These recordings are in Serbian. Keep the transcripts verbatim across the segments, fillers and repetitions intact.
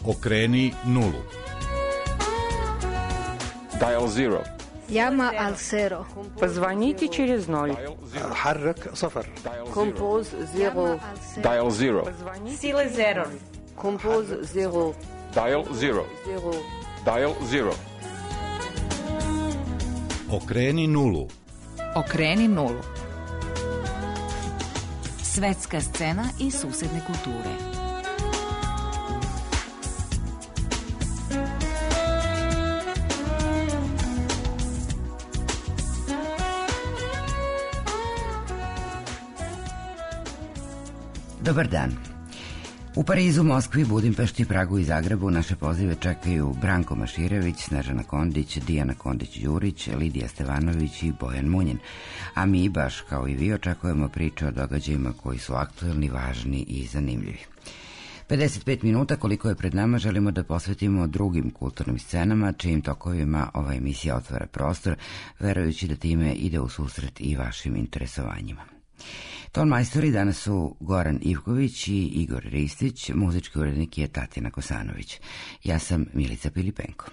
Okreni nulu. Dial zero. Llama al cero. Позвоните через ноль. حرك صفر. Compose zero. Dial zero. Сила zero. Compose zero. Dial zero. Zero. Dial zero. Okreni nulu. Okreni nulu. Svetska scena i susedne kulture. Dobar dan. U Parizu, Moskvi, Budimpešti, Pragu i Zagrebu naše pozive čekaju Branko Maširević, Snežana Kondić, Dijana Kondić-Đurić, Lidija Stevanović i Bojan Munjin. A mi, baš kao i vi, očekujemo priče o događajima koji su aktuelni, važni i zanimljivi. pedeset pet minuta koliko je pred nama želimo da posvetimo drugim kulturnim scenama, čijim tokovima ova emisija otvara prostor, verujući da time ide u susret i vašim interesovanjima. Ton majstori danas su Goran Ivković i Igor Ristić, muzički urednik je Tatjana Kosanović. Ja sam Milica Pilipenko.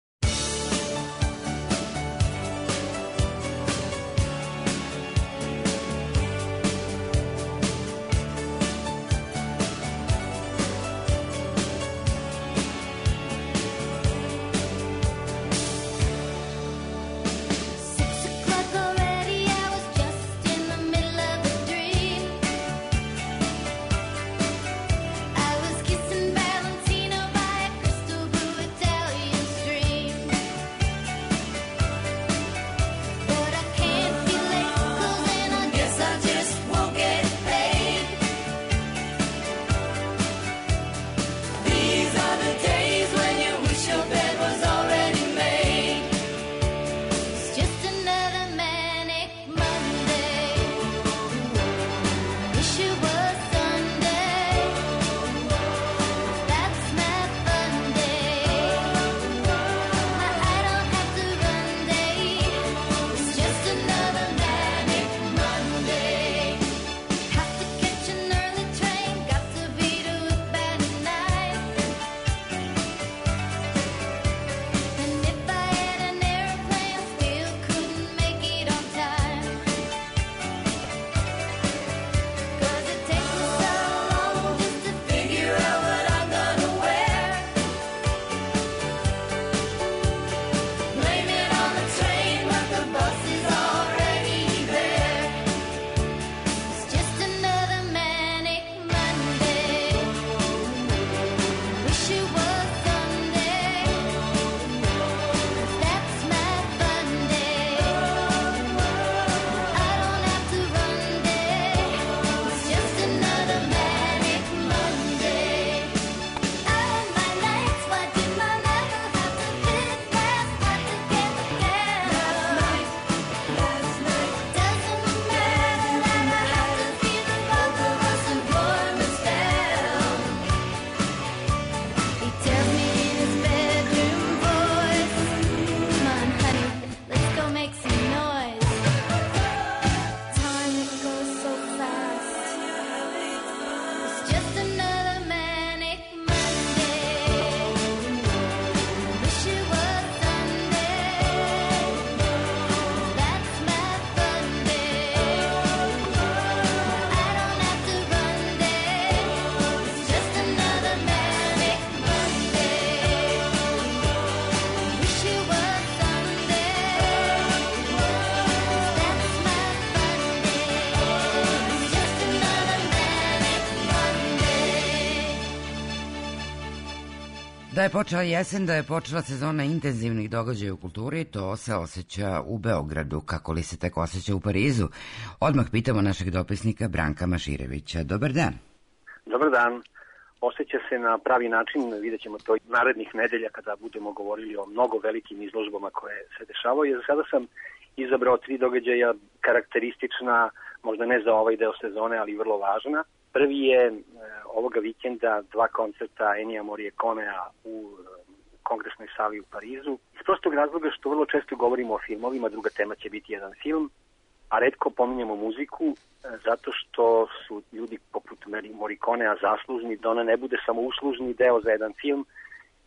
Da je počela jesen, da je počela sezona intenzivnih događaja u kulturi, to se osjeća u Beogradu. Kako li se tek osjeća u Parizu? Odmah pitamo našeg dopisnika Branka Maširevića. Dobar dan. Dobar dan. Osjeća se na pravi način, vidjet ćemo to narednih nedelja kada budemo govorili o mnogo velikim izložbama koje se dešavaju. Za sada sam izabrao tri događaja karakteristična, možda ne za ovaj deo sezone, ali vrlo važna. Prvi je e, ovoga vikenda dva koncerta Ennija Morriconea u e, kongresnoj sali u Parizu. Iz prostog razloga što vrlo često govorimo o filmovima, druga tema će biti jedan film, a retko pominjemo muziku e, zato što su ljudi poput Morriconea zaslužni da ona ne bude samo uslužni deo za jedan film,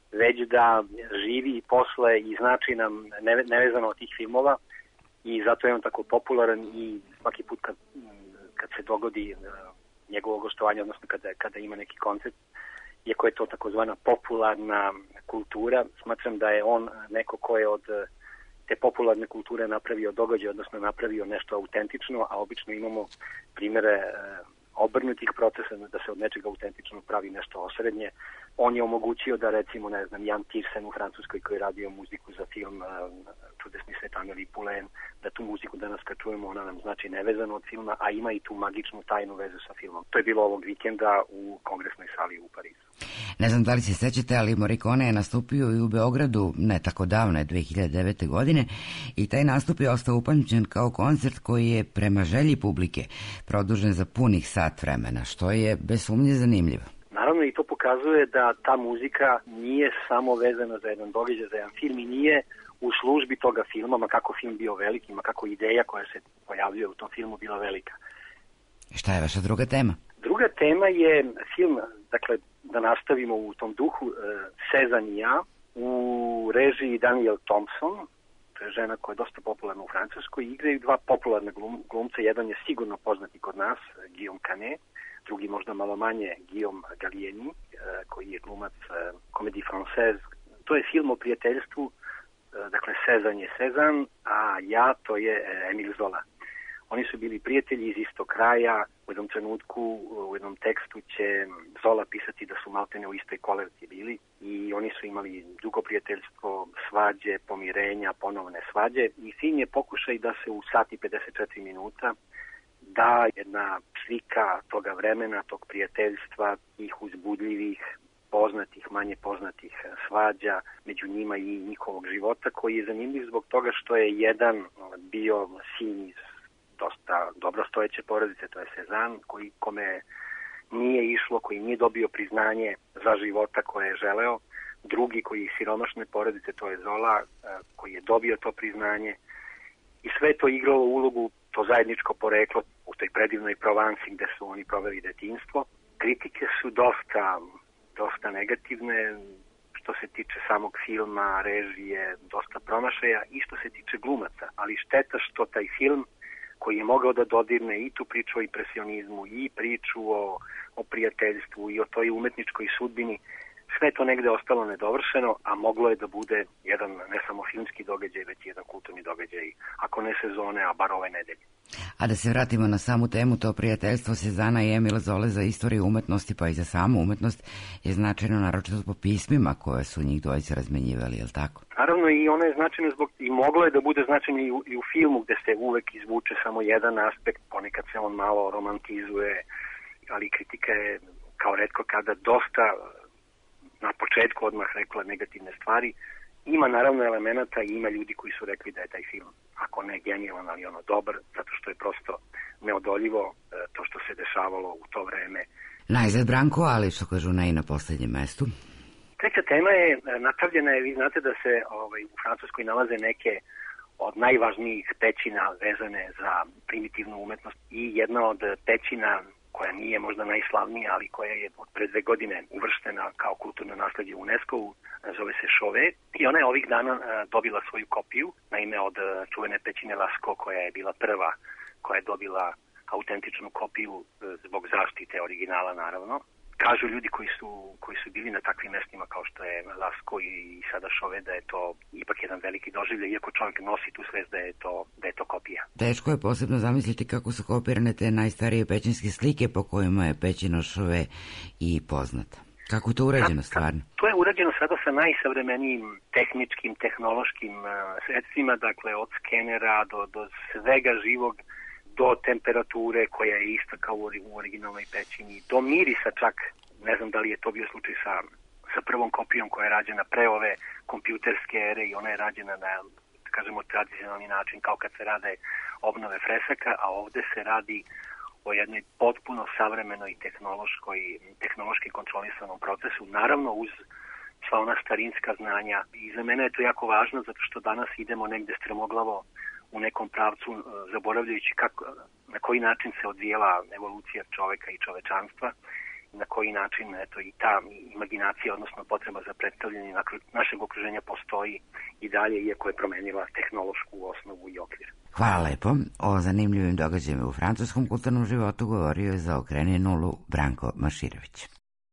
već da živi i posle i znači nam nevezano od tih filmova i zato je on tako popularan i svaki put kad, kad se dogodi njegovo gostovanje, odnosno kada, kada ima neki koncert, iako je to takozvana popularna kultura, smatram da je on neko ko je od te popularne kulture napravio događaj, odnosno napravio nešto autentično, a obično imamo primere obrnutih procesa da se od nečega autentično pravi nešto osrednje. On je omogućio da recimo, ne znam, Jan Tiersen u Francuskoj koji je radio muziku za film uh, Čudesni svet Amélie Poulain, da tu muziku danas kad čujemo, ona nam znači nevezano od filma, a ima i tu magičnu tajnu vezu sa filmom. To je bilo ovog vikenda u kongresnoj sali u Parizu. Ne znam da li se sećate, ali Morricone je nastupio i u Beogradu ne tako davne, dve hiljade devete. godine, i taj nastup je ostao upamćen kao koncert koji je prema želji publike produžen za punih sat vremena, što je bez sumnje zanimljivo. Naravno i to pokazuje da ta muzika nije samo vezana za jedan događaj, za jedan film i nije u službi toga filma, ma kako film bio veliki, ma kako ideja koja se pojavljuje u tom filmu bila velika. Šta je vaša druga tema? Druga tema je film, dakle, da nastavimo u tom duhu, Cezanne i ja, u režiji Danielle Thompson, to je žena koja je dosta popularna u Francuskoj, igraju dva popularna glum, glumca, jedan je sigurno poznati kod nas, Guillaume Canet, drugi možda malo manje, Guillaume Gallieni, koji je glumac Comédie Française. To je film o prijateljstvu, dakle Cezanne je Cezanne, a ja to je Emile Zola. Oni su bili prijatelji iz istog kraja, u jednom trenutku, u jednom tekstu će Zola pisati da su maltene u istoj kolerci bili i oni su imali dugo prijateljstvo, svađe, pomirenja, ponovne svađe i film je pokušaj da se u sati pedeset četiri minuta da jedna slika toga vremena, tog prijateljstva, tih uzbudljivih, poznatih, manje poznatih svađa, među njima i njihovog života, koji je zanimljiv zbog toga što je jedan bio sin iz dosta dobrostojeće porodice, to je Cezanne, koji kome nije išlo, koji nije dobio priznanje za života koje je želeo, drugi koji je siromašne porodice, to je Zola, koji je dobio to priznanje i sve to igralo ulogu, to zajedničko poreklo u toj predivnoj Provansi gde su oni proveli detinjstvo. Kritike su dosta, dosta negativne, što se tiče samog filma, režije, dosta promašaja i što se tiče glumaca, ali šteta što taj film koji je mogao da dodirne i tu priču o impresionizmu i priču o, o prijateljstvu i o toj umetničkoj sudbini, sve to negde ostalo nedovršeno, a moglo je da bude jedan ne samo filmski događaj, već jedan kulturni događaj, ako ne sezone, a bar ove nedelje. A da se vratimo na samu temu, to prijateljstvo Cezana i Emile Zole za istoriju umetnosti, pa i za samu umetnost, je značajno naročito po pismima koje su njih dvojice razmenjivali, je li tako? Naravno i ono je značajno zbog, i moglo je da bude značajno i u, i u filmu gde se uvek izvuče samo jedan aspekt, ponekad se on malo romantizuje, ali kritika je kao retko kada dosta na početku odmah rekla negativne stvari. Ima naravno elemenata i ima ljudi koji su rekli da je taj film, ako ne genijalan, ali ono dobar, zato što je prosto neodoljivo to što se dešavalo u to vreme. Najzad Branko, ali što kažu ne i na poslednjem mestu. Treća tema je napravljena je, vi znate da se ovaj, u Francuskoj nalaze neke od najvažnijih pećina vezane za primitivnu umetnost i jedna od pećina koja nije možda najslavnija, ali koja je od pre dve godine uvrštena kao kulturno nasledje UNESCO-u, zove se Chauvet i ona je ovih dana dobila svoju kopiju, naime od čuvene pećine Lascaux koja je bila prva koja je dobila autentičnu kopiju zbog zaštite originala naravno. Kažu ljudi koji su, koji su bili na takvim mestima kao što je Lascaux i sada Chauvet da je to ipak jedan veliki doživljaj, iako čovjek nosi tu svest da je to, da je to kopija. Teško je posebno zamisliti kako su kopirane te najstarije pećinske slike po kojima je pećina Chauvet i poznata. Kako je to urađeno stvarno? To je urađeno sada sa najsavremenijim tehničkim, tehnološkim sredstvima, dakle od skenera do, do svega živog, do temperature koja je ista kao u originalnoj pećini, do mirisa čak, ne znam da li je to bio slučaj sa, sa prvom kopijom koja je rađena pre ove kompjuterske ere i ona je rađena na, kažemo, tradicionalni način kao kad se rade obnove fresaka, a ovde se radi o jednoj potpuno savremenoj tehnološkoj, tehnološki kontrolisanom procesu, naravno uz sva ona starinska znanja. I za mene je to jako važno zato što danas idemo negde stremoglavo u nekom pravcu, zaboravljajući kako, na koji način se odvijela evolucija čoveka i čovečanstva na koji način eto, i ta imaginacija, odnosno potreba za predstavljanje našeg okruženja postoji i dalje, iako je promenila tehnološku osnovu i okvir. Hvala lepo. O zanimljivim događajima u francuskom kulturnom životu govorio je za Okreni nulu Branko Maširević.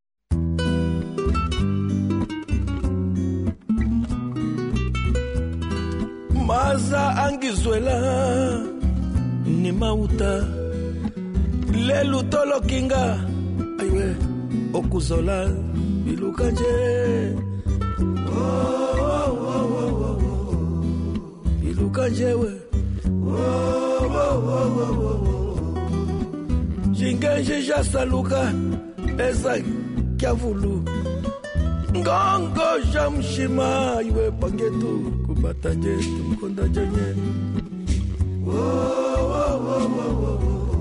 Maza angizuela ni mauta lelu tolo kinga aywe okuzola bilukanje oh, oh, oh, oh, oh. Bilukanje we oh, oh, oh, oh, oh. Jingenje jasaluka eza kyavulu ngongo jamshima aywe pangetu kubataje tumkonda janye oh, oh, oh, oh, oh.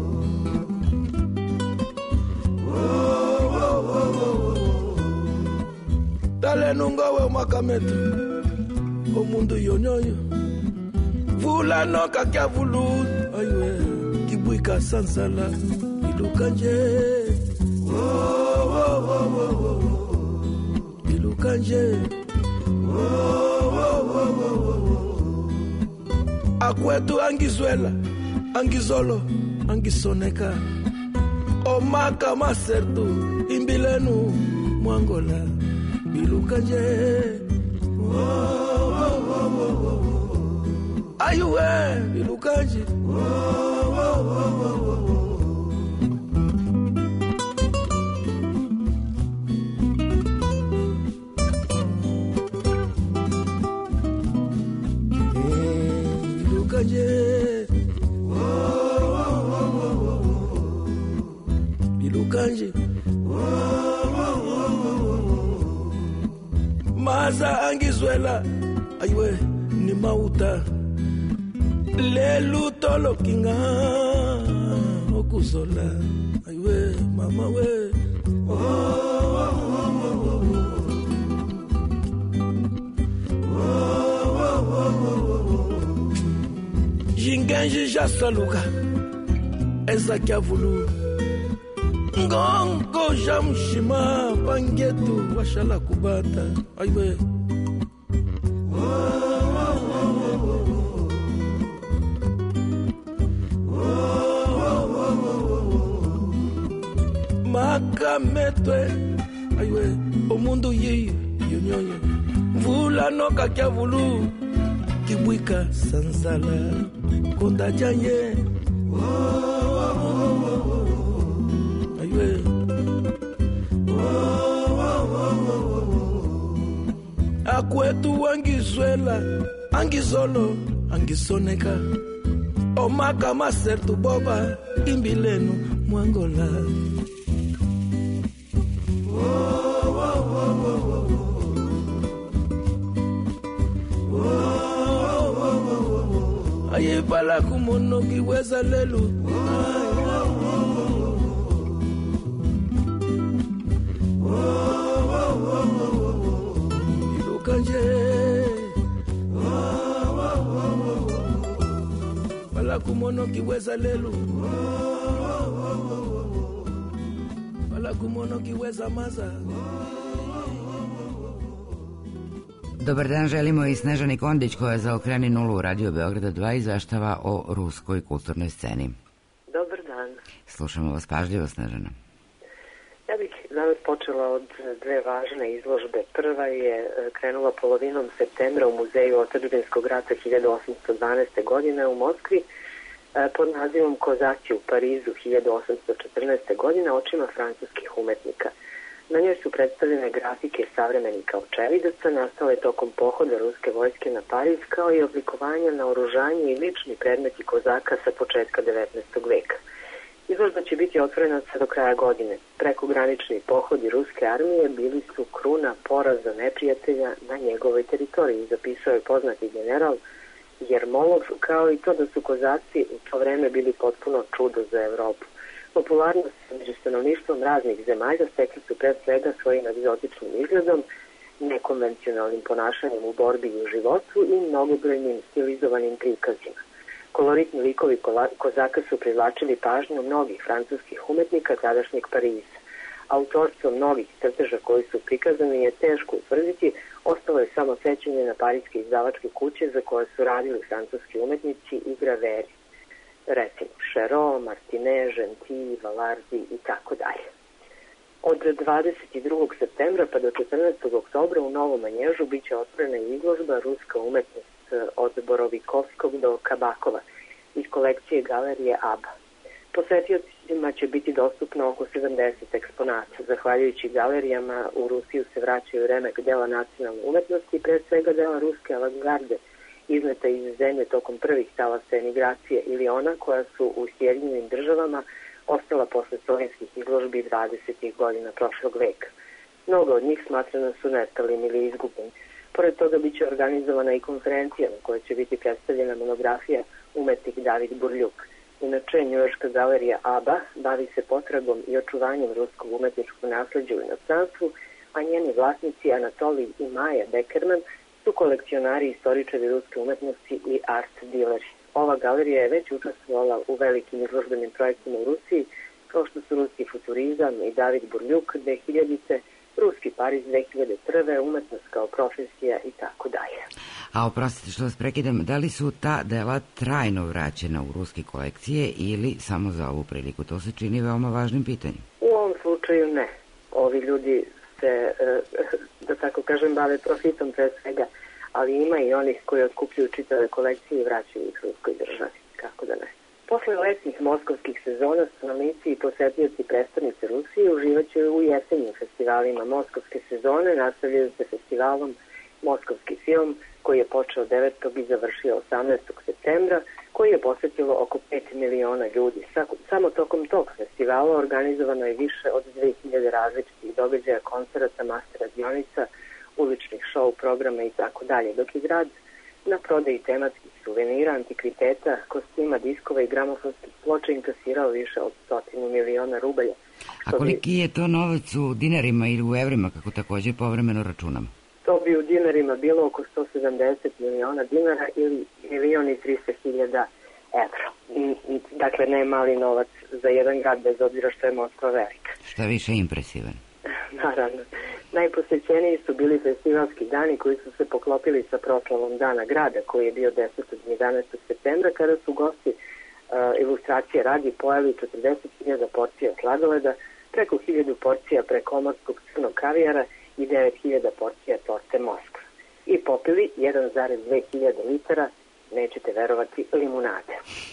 Dale nunga we makametu omundu yonyoyo vula no kakya vulu aywe kibuika sansala ilukanje oh, oh, oh, oh, oh. Ilukanje oh, oh, oh, oh, oh. Akwetu angizwela angizolo angisoneka omaka masertu imbilenu mwangola bilukanje oh, oh, oh, oh, oh. Ayuwe bilukanje oh, oh, oh, oh, oh. Bilukanje Bilukanje maza angizwela aywe ni mauta lelu tolo kinga okuzola aywe mama we oh, oh, oh, oh. Oh, oh, oh, oh. Jingenje jasaluka eza kyavulu ngongo jamshima pangetu washala kubata aywe makametwe aywe omundu yi yonyonyo mvula no kakyavulu kibwika sansala konda janye akwetu wangizwela angizolo angisoneka omaka masertu boba imbilenu mwangola ayebala kumono kiweza lelu Bilukanje bala kumono kiweza lelu bala kumono kiweza maza. Dobar dan, želimo i Snežani Kondić koja za Okreni nulu Radio Beograda dva izveštava o ruskoj kulturnoj sceni. Dobar dan. Slušamo vas pažljivo, Snežana. Ja bih danas počela od dve važne izložbe. Prva je krenula polovinom septembra u Muzeju otadžbinskog rata hiljadu osamsto dvanaeste. godine u Moskvi pod nazivom Kozaki u Parizu hiljadu osamsto četrnaeste. godine očima francuskih umetnika. Na njoj su predstavljene grafike savremenika očevidaca nastale tokom pohoda ruske vojske na Pariz, kao i oblikovanja na oružanje i lični predmeti kozaka sa početka devetnaestog. veka. Izložba će biti otvorena sve do kraja godine. Prekogranični pohodi ruske armije bili su kruna poraza neprijatelja na njegovoj teritoriji, zapisao je poznati general Jermolov, kao i to da su kozaci u to vreme bili potpuno čudo za Evropu. Popularnost među stanovništvom raznih zemalja stekli su pre svega svojim egzotičnim izgledom, nekonvencionalnim ponašanjem u borbi i u životu i mnogobrojnim stilizovanim prikazima. Koloritni likovi kozaka su privlačili pažnju mnogih francuskih umetnika tadašnjeg Pariza. Autorstvo mnogih crteža koji su prikazani je teško utvrditi, ostalo je samo sećanje na parijske izdavačke kuće za koje su radili francuski umetnici i graveri. Recimo Chéreau, Martinet, Gentil, Valardi i tako dalje. Od dvadeset drugog septembra pa do četrnaestog oktobra u Novom Manježu biće otvorena izložba Ruska umetnost od Borovikovskog do Kabakova iz kolekcije galerije A B A. Posetiocima će biti dostupno oko sedamdeset eksponata. Zahvaljujući galerijama u Rusiju se vraćaju remek dela nacionalne umetnosti, pre svega dela ruske avangarde, izneta iz zemlje tokom prvih talasa emigracije ili ona koja su u Sjedinjenim državama ostala posle sovjetskih izložbi dvadesetih godina prošlog veka. Mnogo od njih smatrano su nestalim ili izgubljeni. Pored toga biće organizovana i konferencija na kojoj će biti predstavljena monografija umetnik David Burljuk. Inače, Njujorška galerija A B A bavi se potragom i očuvanjem ruskog umetničkog nasleđa u inostranstvu, a njeni vlasnici Anatolij i Maja Beckerman su kolekcionari i istoričari ruske umetnosti i art dealeri. Ova galerija je već učestvovala u velikim izložbenim projektima u Rusiji, kao što su ruski futurizam i David Burljuk dve hiljadite, ruski Pariz dve hiljade prve, umetnost kao profesija i tako dalje. A oprostite što vas prekidam, da li su ta dela trajno vraćena u ruske kolekcije ili samo za ovu priliku? To se čini veoma važnim pitanjem. U ovom slučaju ne. Ovi ljudi se, da tako kažem, bave profitom pre svega, ali ima i onih koji otkupljuju čitave kolekcije i vraćaju ih ruskoj državi. Kako da ne? Posle letnjih moskovskih sezona stanovnici i posetioci prestonice Rusije uživaće u jesenjim festivalima moskovske sezone, nastavljaju se festivalom Moskovski film, koji je počeo devetog i završio osamnaestog septembra, koji je posetilo oko pet miliona ljudi. Samo tokom tog festivala organizovano je više od dve hiljade različitih događaja, koncerata, master radionica, uličnih show programa i tako dalje, dok je grad na prodaji tematskih suvenira, antikviteta, kostima, diskova i gramofonskih ploča inkasirao više od stotinu miliona rubalja. A koliki je to novac u dinarima ili u evrima, kako takođe povremeno računam? To bi u dinarima bilo oko sto sedamdeset miliona dinara ili milion i trista hiljada evra. Dakle, ne mali novac za jedan grad, bez obzira što je Moskva velika. Šta više impresivan? Naravno. Najposećeniji su bili festivalski dani koji su se poklopili sa proslavom Dana grada, koji je bio desetog i jedanaestog septembra, kada su gosti uh, ilustracije radi pojeli četrdeset hiljada porcija sladoleda, preko hiljadu porcija prekomorskog crnog kavijara i devet hiljada porcija torte Moskva. I popili jedan zarez dve hiljade litara, nećete verovati, limunade.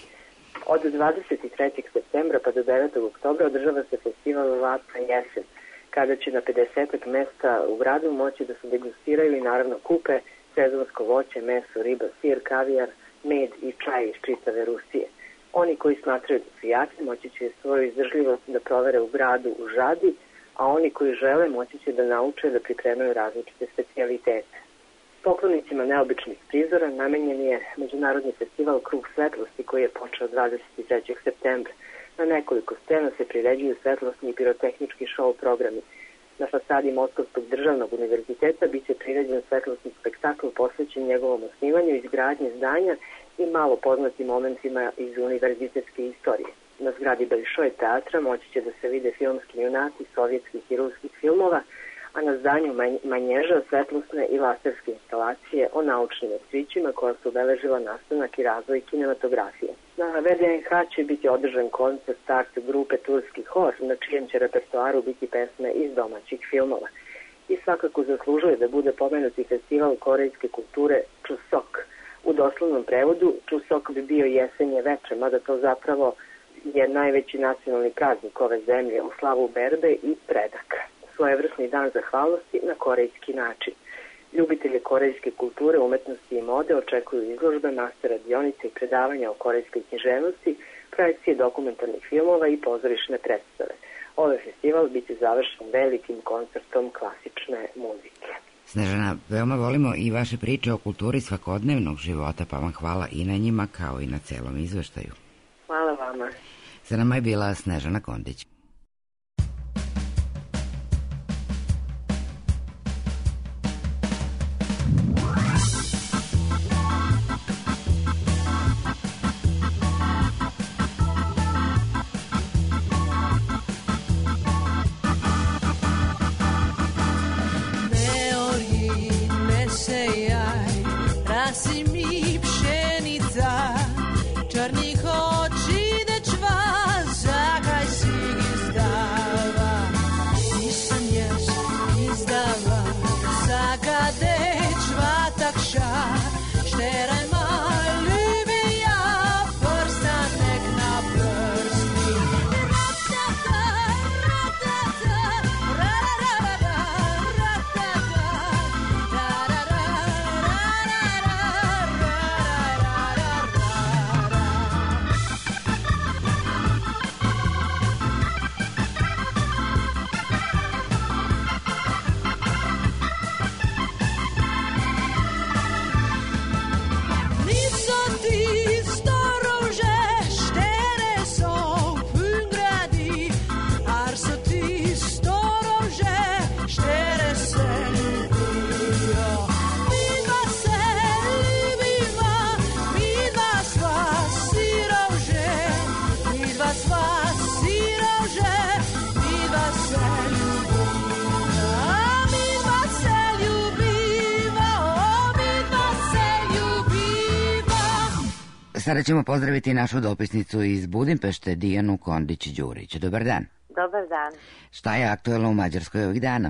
Od dvadeset trećeg septembra pa do devetog oktobra održava se festival Vatna jesen, kada će na pedesetak mesta u gradu moći da se degustiraju i naravno kupe sezonsko voće, meso, riba, sir, kavijar, med i čaj iz čitave Rusije. Oni koji smatraju da su jaki moći će svoju izdržljivost da provere u gradu u žadi, a oni koji žele moći će da nauče da pripremaju različite specijalitete. Poklonicima neobičnih prizora namenjen je Međunarodni festival Krug svetlosti koji je počeo dvadeset trećeg septembra. Na nekoliko scena se priređuju svetlosni i pirotehnički show programi. Na fasadi Moskovskog državnog univerziteta biće priređen svetlosni spektakl posvećen njegovom osnivanju, izgradnji zdanja i malo poznatim momentima iz univerzitetske istorije. Na zgradi Belišoj teatra moći će da se vide filmski junaci sovjetskih i ruskih filmova, a na zdanju Manježa svetlosne i laserske instalacije o naučnim otkrićima koja su obeležila nastanak i razvoj kinematografije. Na V D N H će biti održan koncert start grupe Turski hor, na čijem će repertoaru biti pesme iz domaćih filmova. I svakako zaslužuje da bude pomenuti festival korejske kulture Čusok. U doslovnom prevodu Čusok bi bio jesenje veče, mada to zapravo je najveći nacionalni praznik ove zemlje u slavu berbe i predaka. Svojevrsni dan zahvalnosti na korejski način. Ljubitelje korejske kulture, umetnosti i mode očekuju izložbe, master radionice i predavanja o korejskoj književnosti, projekcije dokumentarnih filmova i pozorišne predstave. Ovaj festival biti završen velikim koncertom klasične muzike. Snežana, veoma volimo i vaše priče o kulturi svakodnevnog života, pa vam hvala i na njima kao i na celom izveštaju. Hvala vama. Sa nama je bila Snežana Kondić. črnih oči dečva, zakaj si izdava? Nisem jaz izdava, zakaj dečva takša, šteraj maj ljubija, prstanek na prsti. Ratata, ratata, rararara, ratata, tarara, niso ti storože, štere so pungradi, ar so ti storože, štere se ljubijo. Midva se ljubima, midva sva sirože, midva sva sirože, midva se ljubima. Midva se ljubima, o, midva se ljubima. Sada ćemo pozdraviti našu dopisnicu iz Budimpešte, Dijanu Kondić-Đurić. Dobar dan. Dobar dan. Šta je aktuelno u Mađarskoj ovih dana?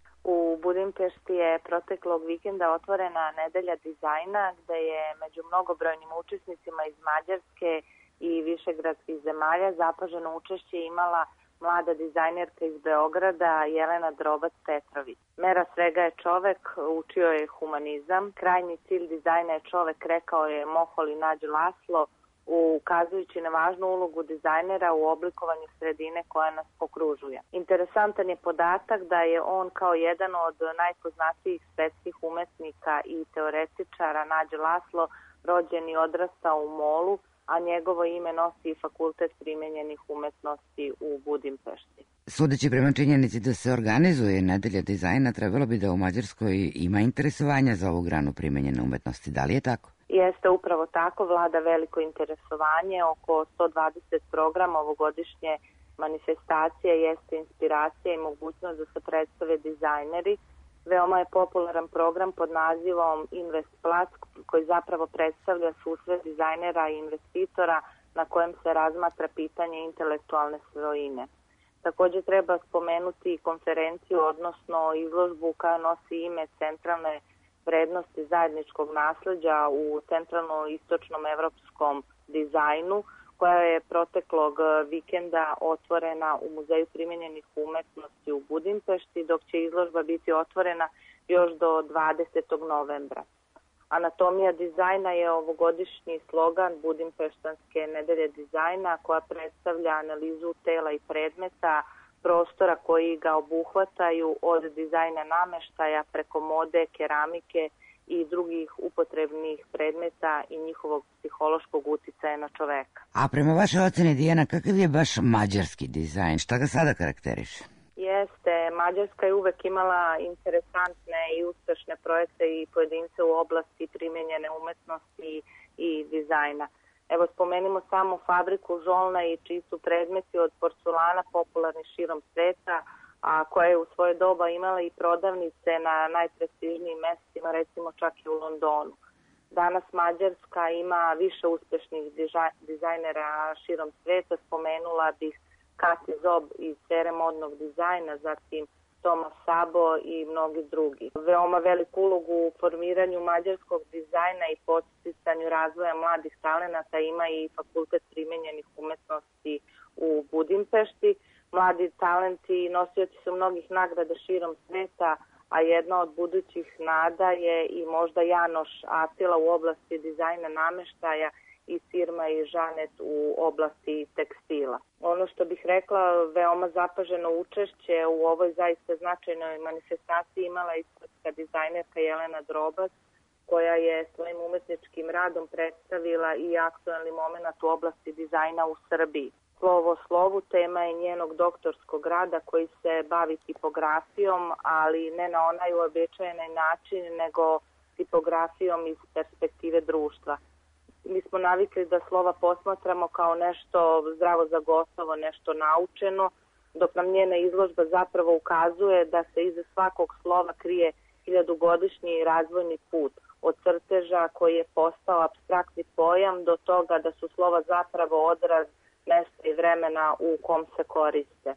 U Budimpešti je proteklog vikenda otvorena nedelja dizajna, gde je među mnogobrojnim učesnicima iz Mađarske i višegradskih zemalja zapaženo učešće imala mlada dizajnerka iz Beograda Jelena Drobac-Petrović. Mera svega je čovek, učio je humanizam. Krajnji cilj dizajna je čovek, rekao je Moholi Nađ Laslo, ukazujući na važnu ulogu dizajnera u oblikovanju sredine koja nas okružuje. Interesantan je podatak da je on kao jedan od najpoznatijih svetskih umetnika i teoretičara Nađ Laslo rođen i odrastao u Molu, a njegovo ime nosi Fakultet primenjenih umetnosti u Budimpešti. Sudeći prema činjenici da se organizuje nedelja dizajna, trebalo bi da u Mađarskoj ima interesovanja za ovu granu primenjene umetnosti. Da li je tako? Jeste upravo tako, vlada veliko interesovanje, oko sto dvadeset programa ovogodišnje manifestacije jeste inspiracija i mogućnost da se predstave dizajneri. Veoma je popularan program pod nazivom Invest Plus, koji zapravo predstavlja susret dizajnera i investitora na kojem se razmatra pitanje intelektualne svojine. Također treba spomenuti konferenciju, odnosno izložbu koja nosi ime Centralne vrednosti zajedničkog nasleđa u centralno-istočnom evropskom dizajnu, koja je proteklog vikenda otvorena u Muzeju primenjenih umetnosti u Budimpešti, dok će izložba biti otvorena još do dvadesetog novembra. Anatomija dizajna je ovogodišnji slogan Budimpeštanske nedelje dizajna, koja predstavlja analizu tela i predmeta, prostora koji ga obuhvataju, od dizajna nameštaja preko mode, keramike i drugih upotrebnih predmeta i njihovog psihološkog uticaja na čoveka. A prema vašoj oceni, Dijana, kakav je baš mađarski dizajn? Šta ga sada karakteriše? Jeste, Mađarska je uvek imala interesantne i uspešne projekte i pojedince u oblasti primenjene umetnosti i dizajna. Evo, spomenimo samo fabriku Žolna, i čiji su predmeti od porculana popularni širom sveta, a koja je u svoje doba imala i prodavnice na najprestižnijim mestima, recimo čak i u Londonu. Danas Mađarska ima više uspešnih dizajnera širom sveta, spomenula bih Kati Zob iz sfere modnog dizajna, zatim Tomas Sabo i mnogi drugi. Veoma veliku ulogu u formiranju mađarskog dizajna i podsticanju razvoja mladih talenata ima i Fakultet primenjenih umetnosti u Budimpešti. Mladi talenti i nosioci su mnogih nagrada širom sveta, a jedna od budućih nada je i možda Janoš Atila u oblasti dizajna nameštaja i Sirma i Žanet u oblasti tekstila. Ono što bih rekla, veoma zapaženo učešće u ovoj zaista značajnoj manifestaciji imala i srpska dizajnerka Jelena Drobac, koja je svojim umetničkim radom predstavila i aktuelni moment u oblasti dizajna u Srbiji. Slovo slovu tema je njenog doktorskog rada koji se bavi tipografijom, ali ne na onaj uobičajeni način, nego tipografijom iz perspektive društva. Mi smo navikli da slova posmatramo kao nešto zdravo za gotovo, nešto naučeno, dok nam njena izložba zapravo ukazuje da se iza svakog slova krije hiljadugodišnji razvojni put, od crteža koji je postao apstraktni pojam do toga da su slova zapravo odraz mesta i vremena u kom se koriste.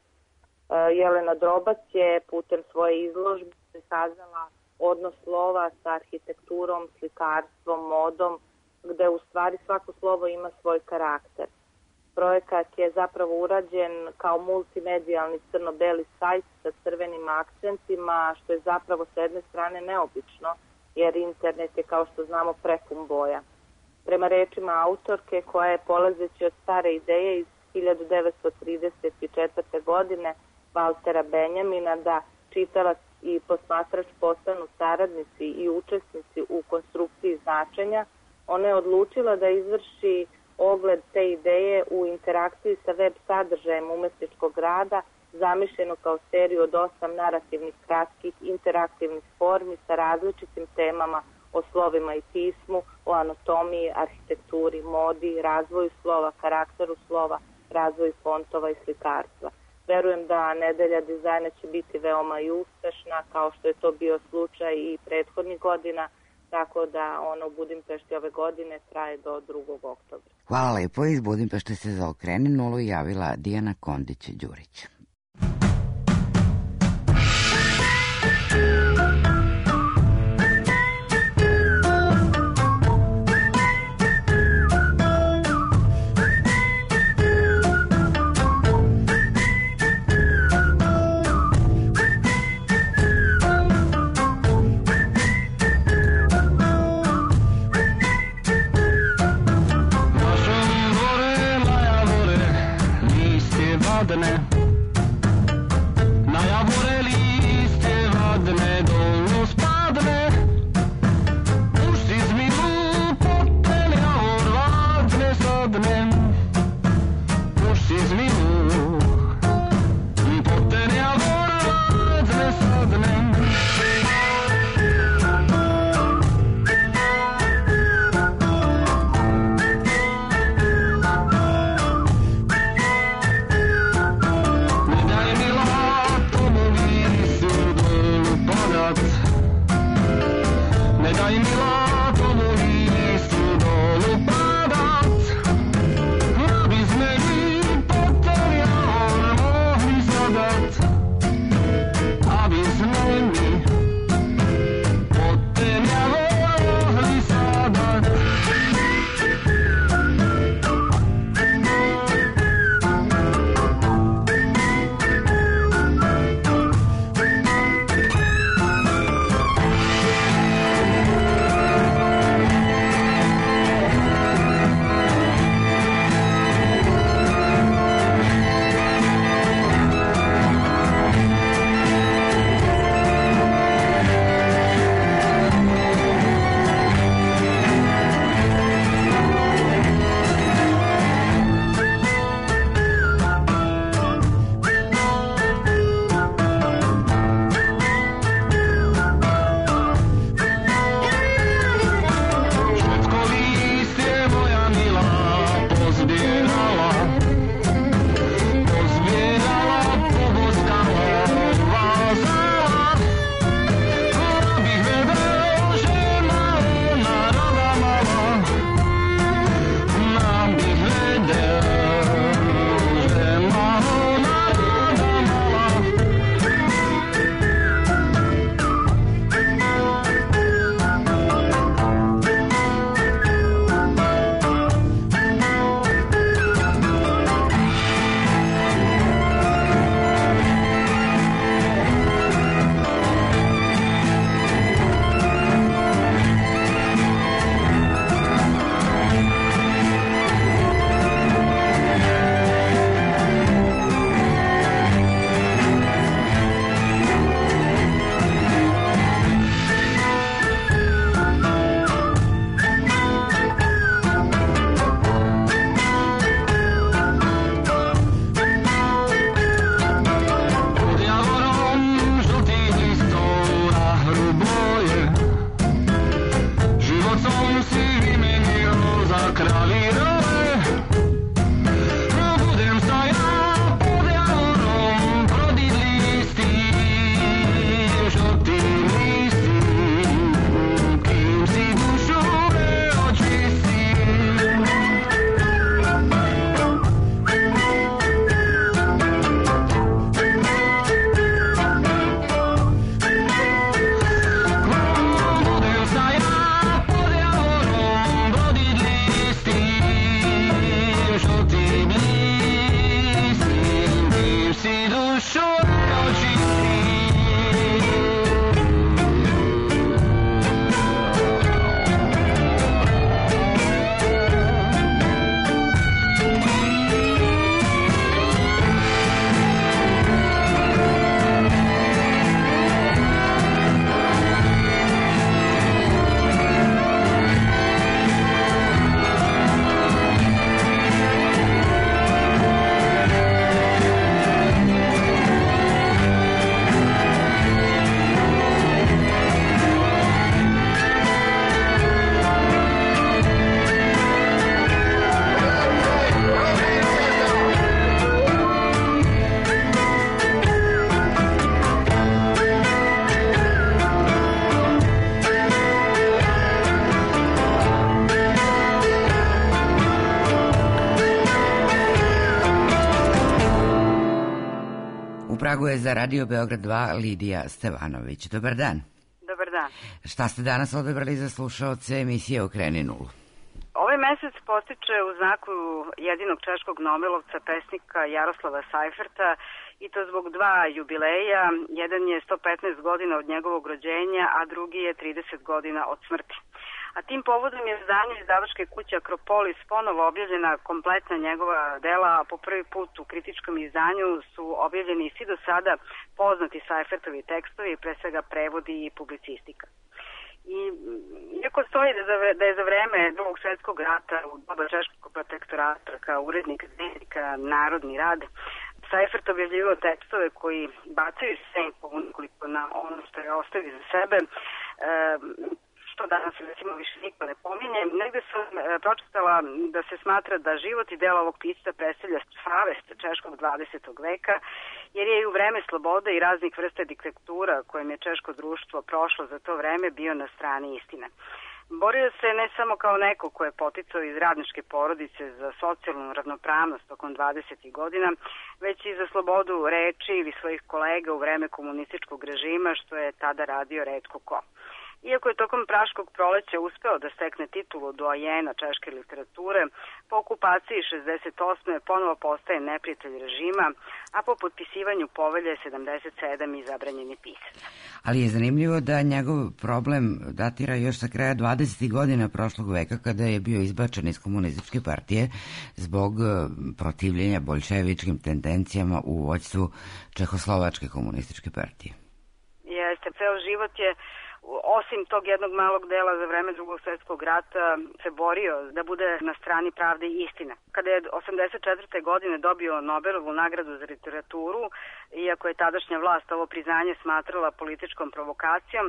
Jelena Drobac je putem svoje izložbe prikazala odnos slova sa arhitekturom, slikarstvom, modom, gde u stvari svako slovo ima svoj karakter. Projekat je zapravo urađen kao multimedijalni crno-beli sajt sa crvenim akcentima, što je zapravo s jedne strane neobično, jer internet je, kao što znamo, prepun boja. Prema rečima autorke, koja je polazeći od stare ideje iz hiljadu devetsto trideset četvrte. godine Valtera Benjamina da čitalac i posmatrač postanu saradnici i učesnici u konstrukciji značenja, ona je odlučila da izvrši ogled te ideje u interakciji sa web sadržajem umetničkog rada, zamišljeno kao seriju od osam narativnih kratkih interaktivnih formi sa različitim temama o slovima i pismu, o anatomiji, arhitekturi, modi, razvoju slova, karakteru slova, razvoju fontova i slikarstva. Verujem da nedelja dizajna će biti veoma i uspešna, kao što je to bio slučaj i prethodnih godina, tako da ono u Budimpešti ove godine traje do drugog oktobra. Hvala lepo, iz Budimpešte se za Okreni nulu javila Dijana Kondić-Đurić. Ne daj mi lato mu listu dolu padat, Pragu je za Radio Beograd dva Lidija Stevanović. Dobar dan. Dobar dan. Šta ste danas odabrali za slušaoce emisije Okreni nulu? Ovaj mesec postiče u znaku jedinog češkog nobelovca, pesnika Jaroslava Seiferta, i to zbog dva jubileja. Jedan je sto petnaest godina od njegovog rođenja, a drugi je trideset godina od smrti. A tim povodom je izdanje izdavačke kuće Akropolis ponovo objavljena kompletna njegova dela, a po prvi put u kritičkom izdanju su objavljeni svi do sada poznati Seifertovi tekstovi, pre svega prevodi i publicistika. I iako stoji da je za vreme Drugog svjetskog rata u doba češkog protektorata kao urednik dnevnika Narodni rad Seifert objavljivao tekstove koji bacaju senku ukoliko na ono što je ostavi za sebe, e, što danas recimo više niko ne pominje. Negde sam e, pročitala da se smatra da život i delo ovog pisca predstavlja savest češkog dvadesetog veka, jer je i u vreme slobode i raznih vrsta diktatura kojim je češko društvo prošlo za to vreme bio na strani istine. Borio se ne samo kao neko ko je poticao iz radničke porodice za socijalnu ravnopravnost tokom dvadesetih godina, već i za slobodu reči ili svojih kolega u vreme komunističkog režima, što je tada radio retko ko. Iako je tokom Praškog proleća uspeo da stekne titulu doajena češke literature, po okupaciji šezdeset osme ponovo postaje neprijatelj režima, a po potpisivanju povelje sedamdeset sedam i zabranjeni pisac. Ali je zanimljivo da njegov problem datira još sa kraja dvadesetih godina prošlog veka, kada je bio izbačen iz komunističke partije zbog protivljenja boljševičkim tendencijama u vođstvu Čehoslovačke komunističke partije. Jeste, ceo život je, osim tog jednog malog dela za vreme Drugog svjetskog rata, se borio da bude na strani pravde i istine. Kada je osamdeset četvrte godine dobio Nobelovu nagradu za literaturu, iako je tadašnja vlast ovo priznanje smatrala političkom provokacijom,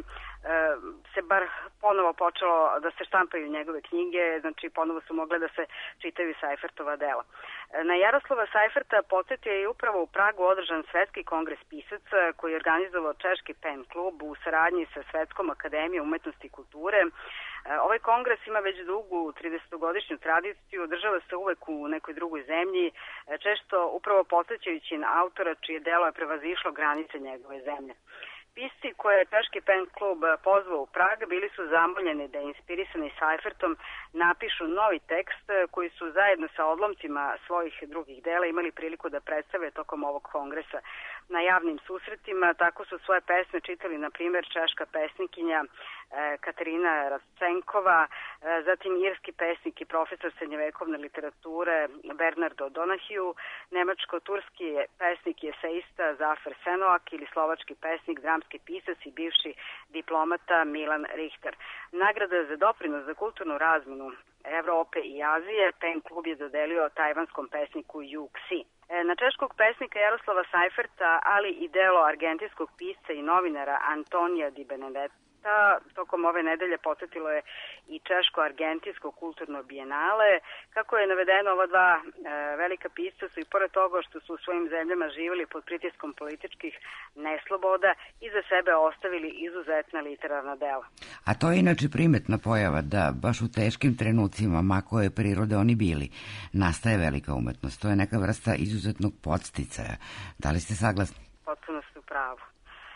se bar ponovo počelo da se štampaju njegove knjige, znači ponovo su mogle da se čitaju Seifertova dela. Na Jaroslava Seiferta podsjetio je upravo u Pragu održan Svetski kongres pisaca koji je organizovao Češki pen klub u saradnji sa Svetskom akademijom umetnosti i kulture. Ovaj kongres ima već dugu tridesetogodišnju tradiciju, održava se uvek u nekoj drugoj zemlji, često upravo podsjećajući na autora čije delo je prevazišlo granice njegove zemlje. Pisci koje je Češki pen klub pozvao u Prag bili su zamoljeni da inspirisani Seifertom napišu novi tekst koji su zajedno sa odlomcima svojih drugih dela imali priliku da predstave tokom ovog kongresa. Na javnim susretima tako su svoje pesme čitali na primjer češka pesnikinja Katarina Rascenkova, zatim irski pesnik i profesor srednjevekovne literature Bernardo Donahue, nemačko-turski pesnik i eseista Zafer Senoak ili slovački pesnik, dramski pisac i bivši diplomata Milan Richter. Nagrada za doprinos za kulturnu razmenu Evrope i Azije Pen klub je dodelio tajvanskom pesniku Yu Xi. Na češkog pesnika Jaroslava Seiferta, ali i delo argentinskog pisca i novinara Antonija Di Benedetta, tokom ove nedelje podsjetilo je i Češko-argentinsko kulturno bijenale. Kako je navedeno, ova dva e, velika pisca su i pored toga što su u svojim zemljama živjeli pod pritiskom političkih nesloboda i za sebe ostavili izuzetna literarna dela. A to je inače primetna pojava da baš u teškim trenucima, ma koje prirode oni bili, nastaje velika umetnost. To je neka vrsta izuzetnog podsticaja. Da li ste saglasni? Potpuno ste u pravu.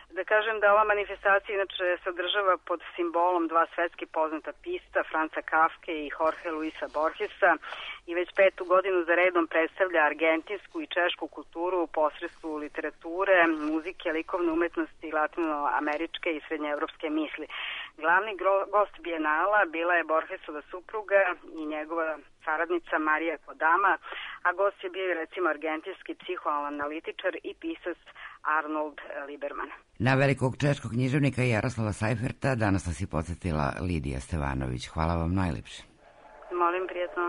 Da kažem da ova manifestacija inače se održava pod simbolom dva svetski poznata pista, Franca Kafke i Jorge Luisa Borgesa, i već petu godinu za redom predstavlja argentinsku i češku kulturu u posredstvu literature, muzike, likovne umetnosti, latinoameričke i srednjeevropske misli. Glavni gost Bijenala bila je Borgesova supruga i njegova saradnica Marija Kodama, a gost je bio recimo argentinski psihoanalitičar i pisac Arnold Liberman. Na velikog češkog književnika Jaroslava Seiferta danas nas je podsjetila Lidija Stevanović. Hvala vam najlepše. Molim, prijetno.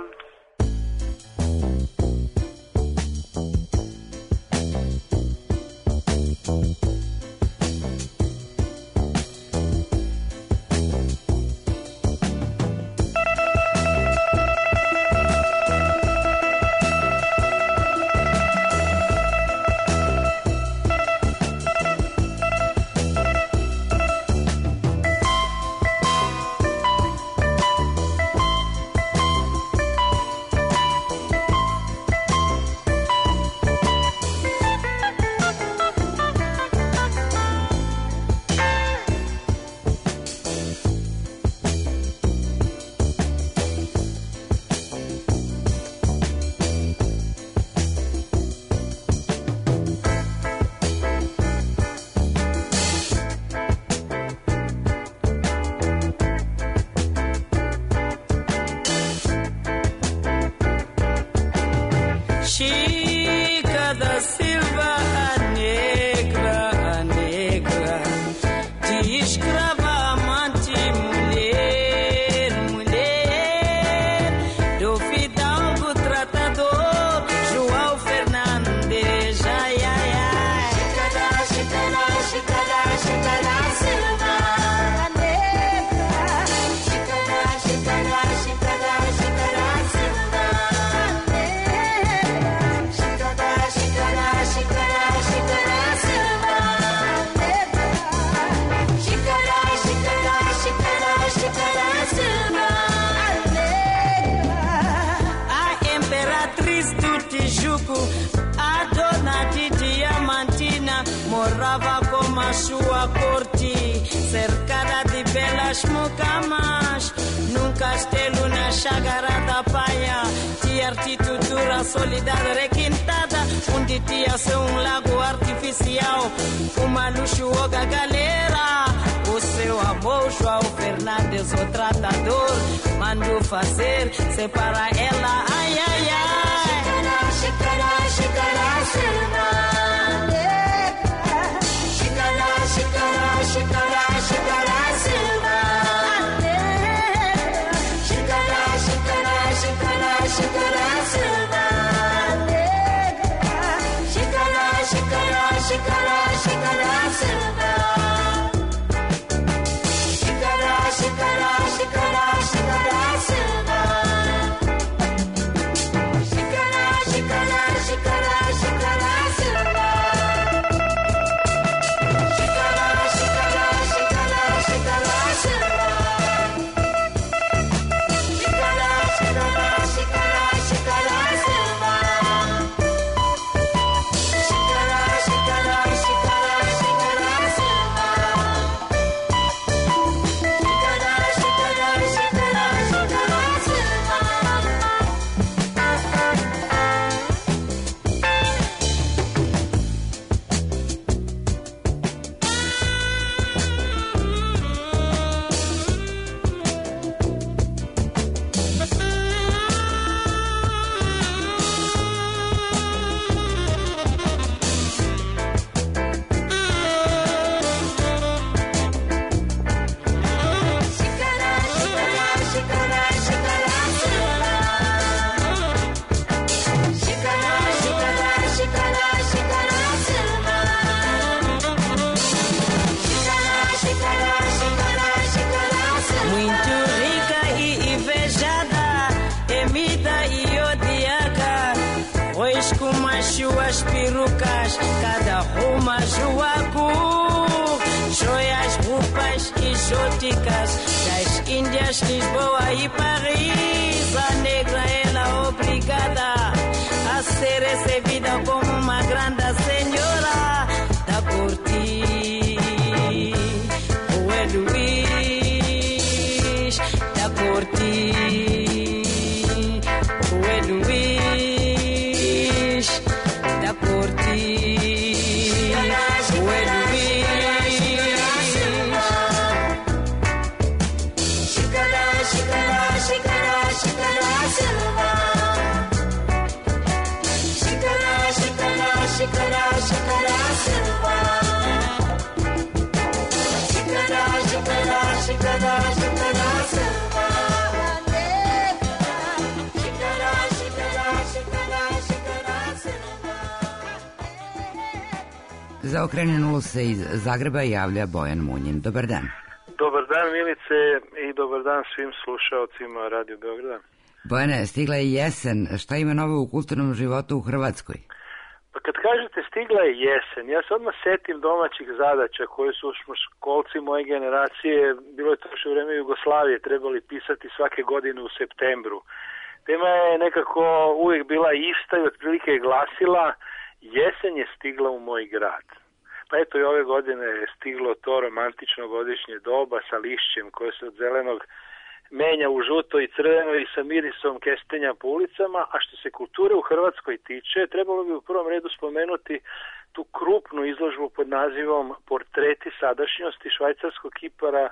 Sua corte, cercada de belas mucamas, num castelo na chácara da praia, de arquitetura sólida requintada, onde tinha seu um lago artificial, uma luxuosa galera. O seu amor, João Fernandes, o tratador, mandou fazer, separa ela, ai, ai, ai. Xícara, xícara, xícara, xícara. Xícara, xícara, xícara, silva. Xícara, xícara, xícara, xícara, silva. Xícara, xícara, xícara, xícara, silva. Xícara, xícara, xícara, xícara, silva. Xícara, xícara, xícara, xícara, silva. Suas perucas, cada uma juaco, joias, roupas exóticas das Índias, Lisboa e Paris. A negra ela obrigada a ser recebida como uma grande senhora da corte. Za Okreni nulu se iz Zagreba javlja Bojan Munjin. Dobar dan. Dobar dan, Milice, i dobar dan svim slušaocima Radio Beograda. Bojane, stigla je jesen. Šta ima novo u kulturnom životu u Hrvatskoj? Pa kad kažete stigla je jesen, ja se odmah setim domaćih zadaća koje su školci moje generacije, bilo je to još u vreme Jugoslavije, trebali pisati svake godine u septembru. Tema je nekako uvijek bila ista i otprilike je glasila: jesen je stigla u moj grad. Pa eto i ove godine je stiglo to romantično godišnje doba sa lišćem koje se od zelenog menja u žuto i crveno i sa mirisom kestenja po ulicama. A što se kulture u Hrvatskoj tiče, trebalo bi u prvom redu spomenuti tu krupnu izložbu pod nazivom Portreti sadašnjosti švajcarskog kipara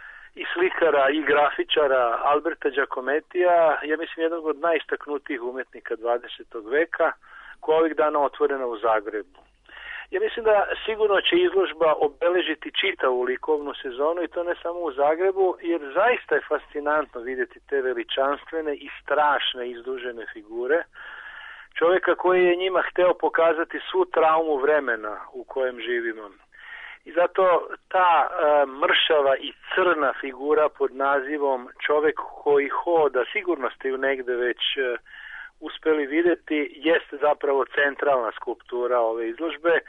i slikara i grafičara Alberta Giacomettija, ja mislim jednog od najistaknutijih umetnika dvadesetog veka, koja je ovih dana otvorena u Zagrebu. Ja mislim da sigurno će izložba obeležiti čitavu likovnu sezonu i to ne samo u Zagrebu, jer zaista je fascinantno vidjeti te veličanstvene i strašne izdužene figure čovjeka koji je njima hteo pokazati svu traumu vremena u kojem živimo. I zato ta uh, mršava i crna figura pod nazivom Čovjek koji hoda, sigurno ste ju negde već uh, uspeli vidjeti, jeste zapravo centralna skulptura ove izložbe,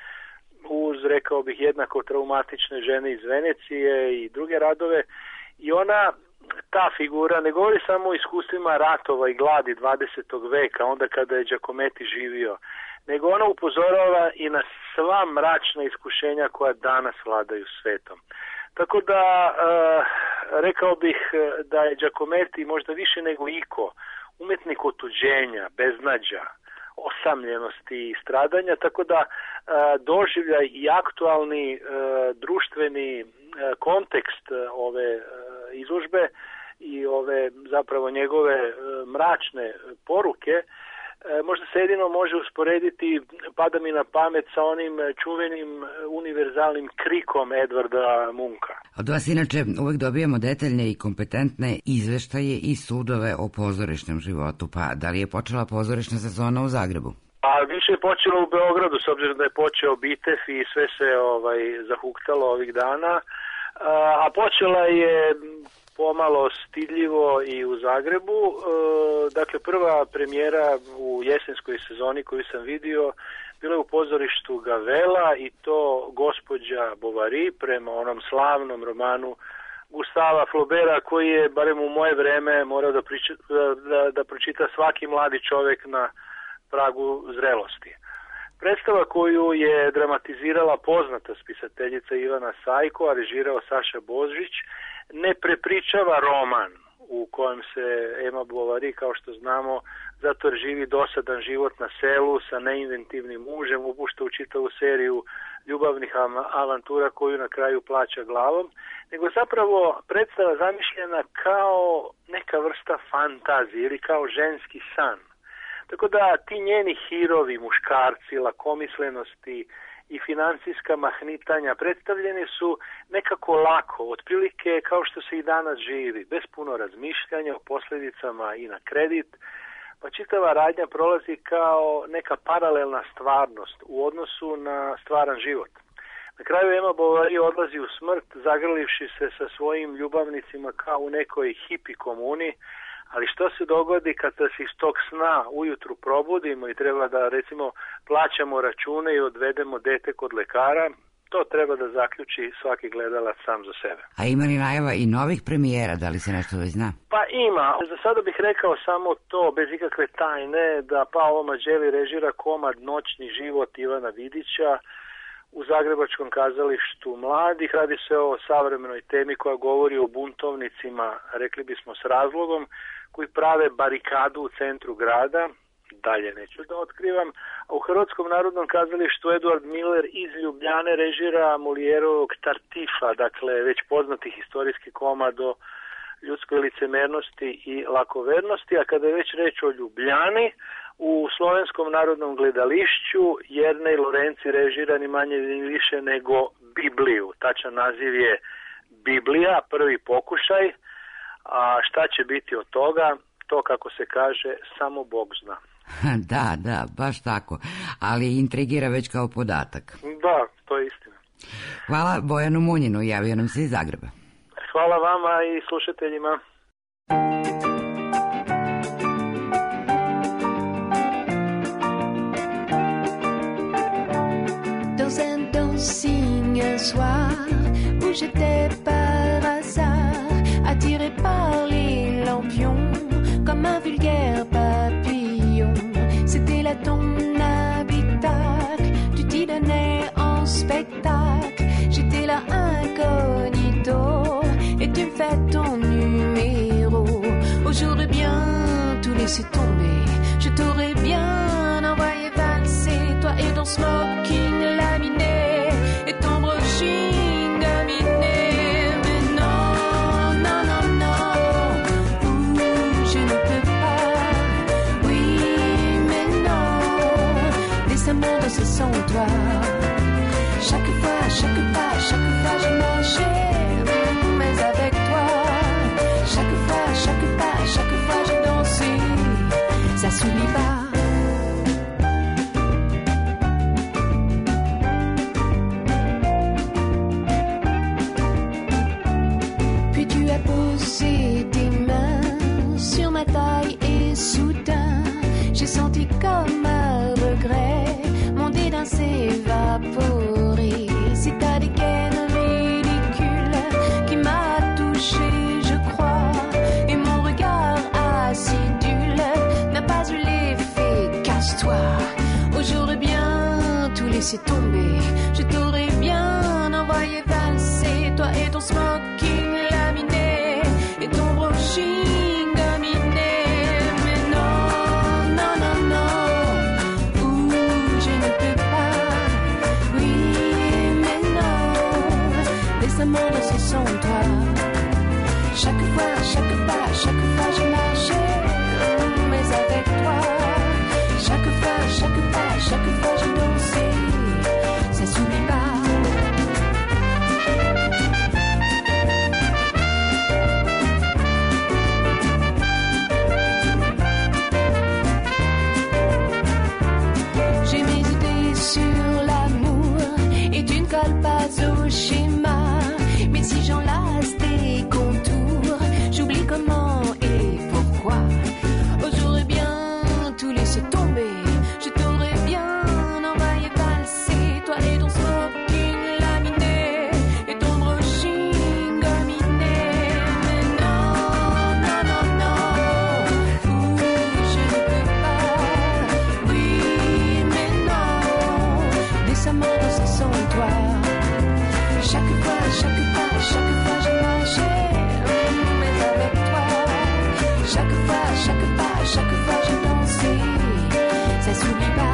uz, rekao bih, jednako traumatične žene iz Venecije i druge radove. I ona, ta figura, ne govori samo o iskustvima ratova i gladi dvadesetog veka, onda kada je Giacometti živio, nego ona upozorava i na sva mračna iskušenja koja danas vladaju svetom. Tako da, uh, rekao bih da je Giacometti možda više nego iko umetnik otuđenja, beznađa, osamljenosti i stradanja, tako da uh, doživljaj i aktualni uh, društveni uh, kontekst uh, ove uh, izložbe i ove zapravo njegove uh, mračne poruke možda se jedino može usporediti, pada mi na pamet, sa onim čuvenim univerzalnim krikom Edvarda Munka. Od vas inače uvek dobijamo detaljne i kompetentne izveštaje i sudove o pozorišnom životu, pa da li je počela pozorišna sezona u Zagrebu? A više je počelo u Beogradu, s obzirom da je počeo Bitef i sve se ovaj zahuktalo ovih dana, a počela je pomalo stidljivo i u Zagrebu. E, dakle, prva premijera u jesenskoj sezoni koju sam vidio bila je u pozorištu Gavela, i to Gospođa Bovary, prema onom slavnom romanu Gustava Flaubera, koji je, barem u moje vreme, morao da, priča, da, da pročita svaki mladi čovjek na pragu zrelosti. Predstava koju je dramatizirala poznata spisateljica Ivana Sajko, a režirao Saša Božić, ne prepričava roman u kojem se Emma Bovary, kao što znamo, zato jer živi dosadan život na selu sa neinventivnim mužem, upušta u čitavu seriju ljubavnih avantura koju na kraju plaća glavom, nego zapravo predstava zamišljena kao neka vrsta fantazije ili kao ženski san. Tako da ti njeni hirovi, muškarci, lakomislenosti i financijska mahnitanja predstavljeni su nekako lako, otprilike kao što se i danas živi, bez puno razmišljanja o posljedicama i na kredit, pa čitava radnja prolazi kao neka paralelna stvarnost u odnosu na stvaran život. Na kraju Emma Bovary odlazi u smrt, zagrlivši se sa svojim ljubavnicima kao u nekoj hipi komuni, ali što se dogodi kada se iz tog sna ujutru probudimo i treba da, recimo, plaćamo račune i odvedemo dete kod lekara, to treba da zaključi svaki gledalac sam za sebe. A ima li najava i novih premijera, da li se nešto već zna? Pa ima. Za sada bih rekao samo to, bez ikakve tajne, da Paolo Mađeli režira komad Noćni život Ivana Vidića u Zagrebačkom kazalištu mladih. Radi se o savremenoj temi koja govori o buntovnicima, rekli bismo s razlogom, koji prave barikadu u centru grada, dalje neću da otkrivam, a u Hrvatskom narodnom kazalištu Eduard Miller iz Ljubljane režira Molijerovog Tartifa, dakle već poznati historijski komad o ljudskoj licemernosti i lakovernosti, a kada je već reč o Ljubljani, u Slovenskom narodnom gledališću Jernej Lorenci režira ni manje ni više nego Bibliju. Tačan naziv je Biblija, prvi pokušaj, a šta će biti od toga, to kako se kaže, samo Bog zna. Da, da, baš tako, ali intrigira već kao podatak. Da, to Hvala Bojanu Munjinu, javio nam se iz Zagreba. Hvala vama i slušateljima. Dans un dancing un soir où j'étais par hasard attiré par les lampions comme un vulgaire papillon. C'était là ton habitacle, tu t'y donnais en spectacle. J'étais là incognito et tu me fais ton numéro. Aujourd'hui bien tout laisser tomber, je t'aurais bien envoyé valser, toi et ton smoking laminé et ton brushing dominé. Mais non, non, non, non, ouh, je ne peux pas. Oui, mais non, laisse-moi danser sans toi. Chaque fois, chaque pas, chaque fois je marchais, mais avec toi. Chaque fois, chaque pas, chaque fois je dansais, ça s'oublie pas. Puis tu as posé tes mains sur ma taille et soudain j'ai senti comme un regret mon dédain s'évaporer. C'est ta dégaine ridicule qui m'a touché, je crois, et mon regard acidule n'a pas eu l'effet casse-toi. Aujourd'hui bien tout laisser tomber, je t'aurais bien envoyé valser, toi et ton smoking laminé et ton brushing dominé. Mais non, non, non, non, ouh, je ne peux pas. Oui, mais non, laisse-moi danser sans toi. Chaque fois, chaque pas, chaque fois je marchais, mais avec toi. Chaque fois, chaque pas, chaque fois je dansais, ça s'oublie pas. J'ai mes idées sur l'amour et tu ne colles pas au schéma. Mais si j'enlace tes contours, j'oublie comment et pourquoi. Aujourd'hui bien tout laisser tomber, je t'aurais bien envoyé valser, toi et ton smoking laminé et ton brushing dominé. Mais non, non, non, non, ouh, je ne peux pas. Oui, mais non, laisse-moi danser sans toi. Chaque fois, chaque pas, chaque fois je marchais, mais avec toi. Chaque fois, chaque pas, chaque fois je dansais, ça s'oublie pas.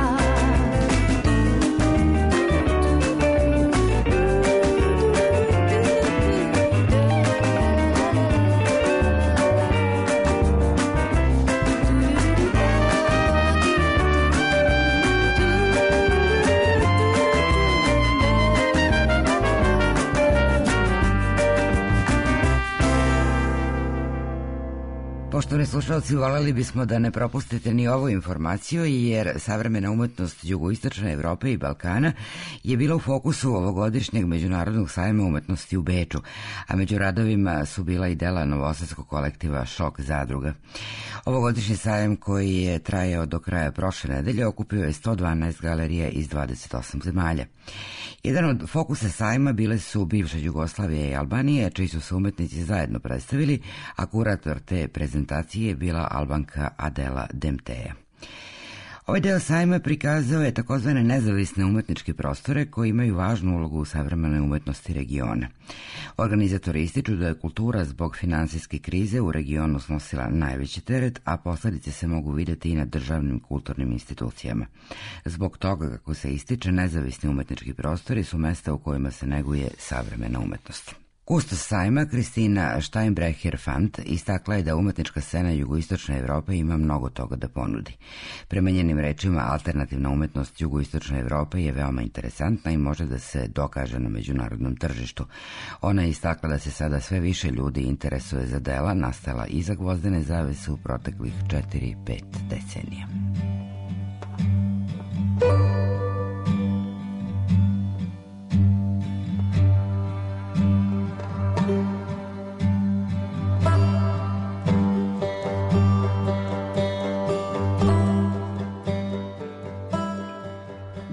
Poštovani slušalci, voljeli bismo da ne propustite ni ovu informaciju, jer savremena umetnost jugoistočne Evrope i Balkana je bila u fokusu ovogodišnjeg Međunarodnog sajma umetnosti u Beču, a među radovima su bila i dela novosadskog kolektiva Šok zadruga. Ovogodišnji sajam, koji je trajao do kraja prošle nedelje, okupio je sto dvanaest galerija iz dvadeset osam zemalja. Jedan od fokusa sajma bile su bivša Jugoslavija i Albanija, čiji su se umetnici zajedno predstavili, a kurator te prezentacije je bila Albanka Adela Demteja. Ovaj deo sajma prikazao je takozvane nezavisne umetničke prostore koji imaju važnu ulogu u savremenoj umetnosti regiona. Organizatori ističu da je kultura zbog finansijske krize u regionu snosila najveći teret, a posledice se mogu vidjeti i na državnim kulturnim institucijama. Zbog toga, kako se ističe, nezavisni umetnički prostori su mesta u kojima se neguje savremena umetnost. Kustos sajma Kristina Steinbrecher-Fant istakla je da umetnička scena jugoistočne Evrope ima mnogo toga da ponudi. Prema njenim rečima, alternativna umetnost jugoistočne Evrope je veoma interesantna i može da se dokaže na međunarodnom tržištu. Ona je istakla da se sada sve više ljudi interesuje za dela nastala iza gvozdene zavese u proteklih četiri pet decenija.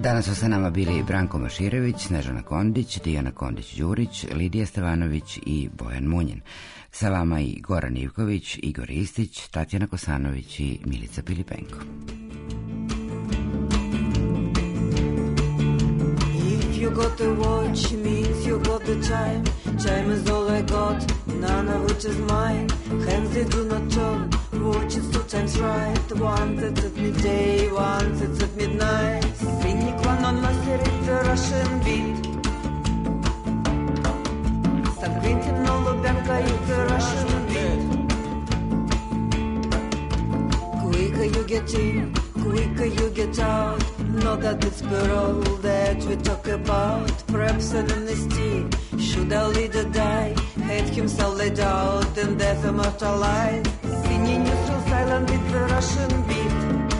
Danas su sa nama bili Branko Maširević, Snežana Kondić, Dijana Kondić-Đurić, Lidija Stevanović i Bojan Munjen. Sa vama i Goran Ivković, Igor Istić, Tatjana Kosanović i Milica Pilipenko. If you got the watch, means you got the time. Time is all I got, none of which is mine. Hands they do not turn, watch is two times right. Once it's at midday, once it's at midnight. Cynic one on master, it's a Russian beat. San Quentin, no Lubyanka, it's a Russian beat. Quicker you get in, quicker you get out. Not that it's parole that we talk about. Perhaps an amnesty, should our leader die? Hate himself laid out in death immortalized. Singing neutral silent with the Russian beat.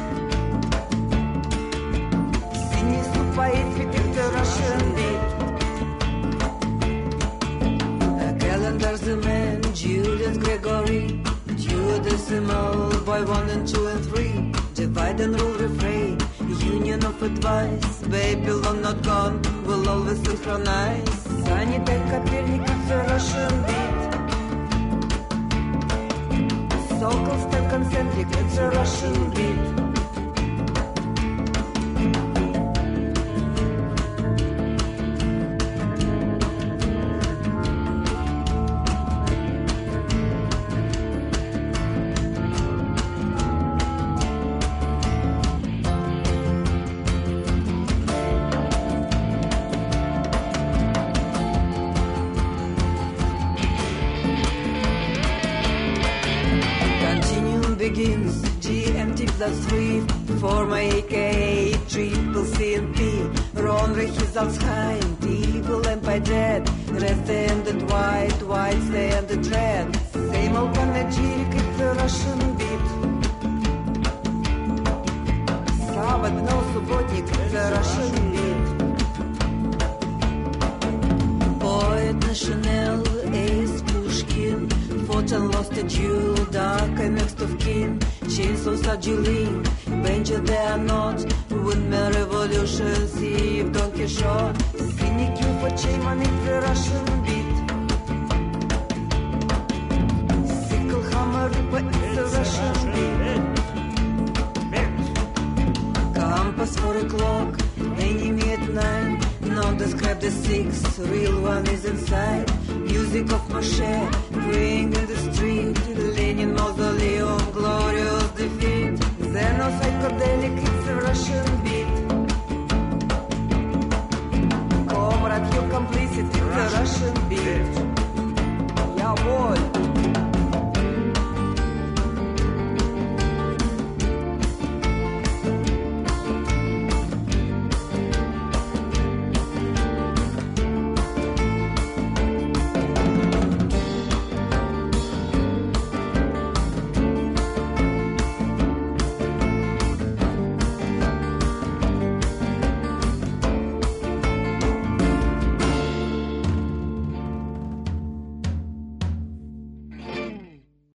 Singing supplies with the Russian beat. A calendar's the man, Julius Gregory. Duodecimal, boy one and two and three. Divide and rule refrain, union of advice. Babylon not gone, will always synchronize. Санитар Коперник, it's a Russian beat. Sokol stand concentric, it's a Russian beat. Begins G M T plus three for my A K A triple C and P. Ron Rehis Alzheim, Evil Empire Dead. Red standard white, white standard red. Same old panegyric, it's a Russian beat. Sabbath, no Subotnik, it's a Russian beat. Poet National, Ace Pushkin. Fortune lost a jewel, dark and next of kin. Chainsaws are dueling, Benja they are not. Windmill revolution, see Don Quixote. Cynic you for Chayman, it's a Russian beat. Sickle hammer, but it's a Russian beat. Compass for a clock, enemy at nine. Not describe the six, real one is inside. Music of Moshe, praying in the street. Lenin mausoleum, glory